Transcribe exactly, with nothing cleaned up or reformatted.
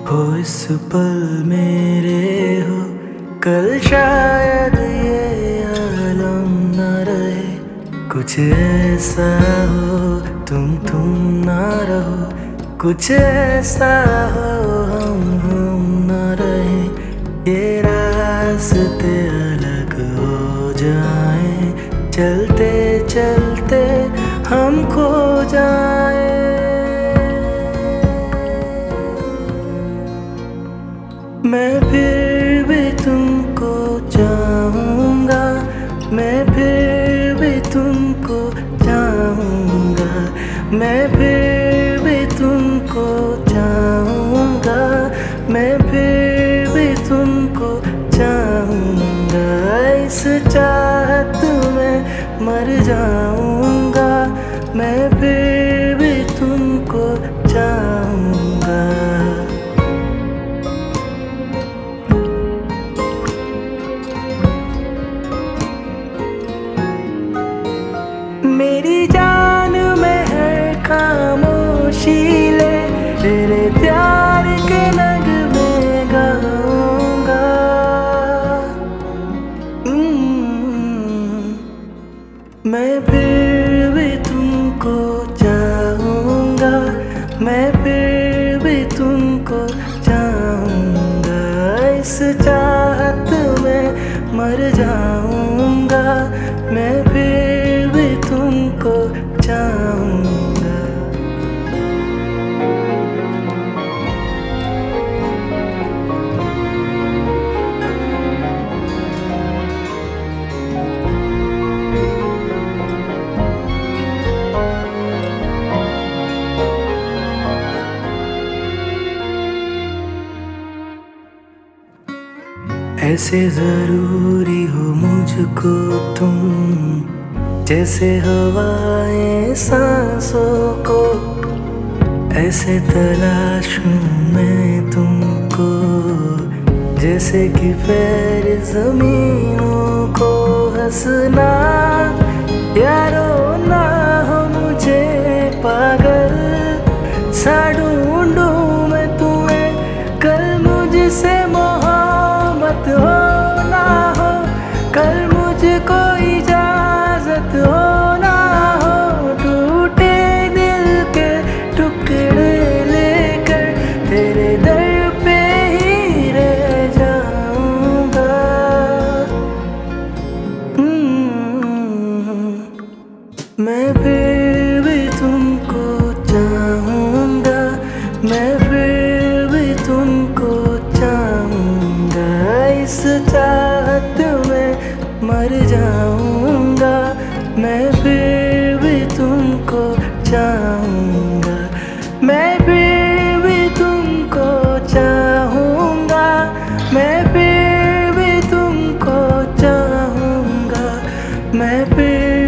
हो इस पल मेरे हो, कल शायद ये आलम न रहे। कुछ ऐसा हो तुम तुम ना रहो, कुछ ऐसा हो हम हम न रहे। ये रास्ते अलग हो जाएं, चलते चलते हम खो जाएं। मैं फिर भी तुमको चाहूँगा, मैं फिर भी तुमको चाहूँगा, मैं फिर भी तुमको चाहूँगा, मैं फिर भी तुमको चाहूँगा। इस चाहत में मर जाऊँगा, मैं फिर भी तुमको चाहूँगा। मेरी जान में है खामोशी ले, तेरे प्यार के नगमे गाऊंगा। मैं फिर भी तुमको चाहूँगा, मैं फिर भी तुमको चाहूँगा। इस चाहत में मर जाऊँगा, मैं फिर भी तुमको चाहूँगा। ऐसे जरूरी हो मुझको तुम, जैसे हवाएं सांसों को। ऐसे तलाशूं मैं तुमको, जैसे कि पैर जमीनों को। हंसना या रोना हो मुझे पागल सा ढूंढूं मैं तुम्हें। कल मुझसे मोहब्बत हो ना हो, कल मुझको इजाजत हो ना हो। टूटे दिल के टुकड़े लेकर तेरे दर पे ही रह जाऊंगा। मैं फिर भी तुमको चाहूँगा, मैं फिर भी तुमको चाहूँगा। इस चाहत में मर जाऊँगा, मैं फिर भी तुमको चाहूँगा। मैं फिर भी तुमको चाहूँगा, मैं फिर भी तुमको चाहूँगा, मैं फिर